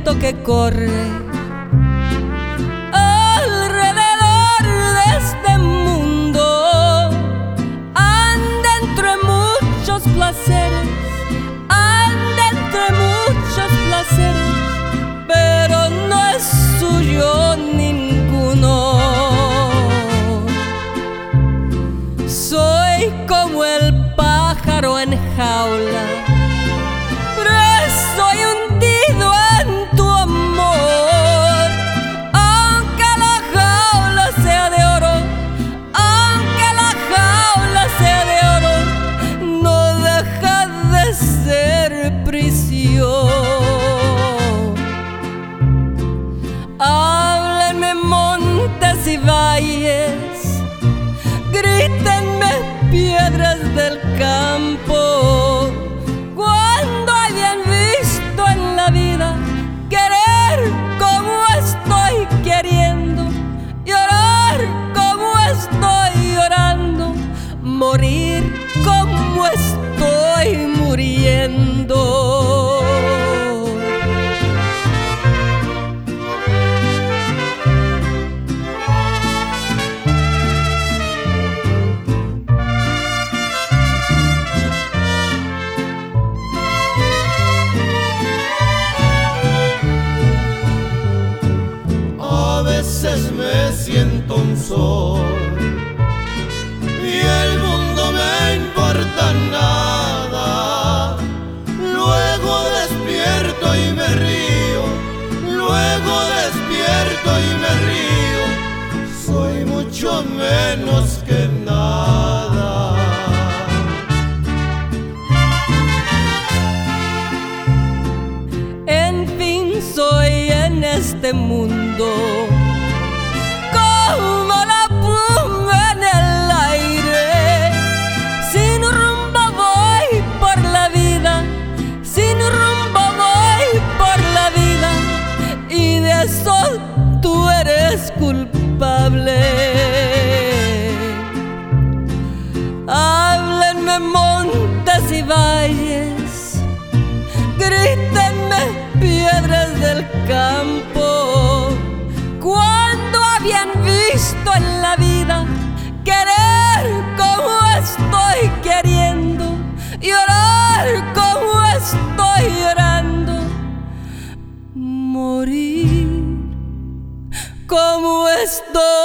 viento que corre alrededor de este mundo anda entre muchos placeres, anda entre muchos placeres, pero no es suyo ninguno. Soy como el pájaro en jaula, soy hundido en tu amor. Aunque la jaula sea de oro, aunque la jaula sea de oro, no deja de ser prisión. Háblenme montes y valles, grítenme piedras del campo, cuando hayan visto en la vida querer como estoy queriendo, llorar como estoy llorando, morir como estoy muriendo. A veces me siento un sol y el mundo me importa nada. Luego despierto y me río, luego despierto y me río. Soy mucho menos que nada. En fin, soy en este mundo como la pluma en el aire. Sin rumbo voy por la vida, sin rumbo voy por la vida, y de eso tú eres culpable. Háblenme montes y valles, grítenme piedras del campo, cuando habían visto en la vida querer como estoy queriendo, llorar como estoy llorando, morir como estoy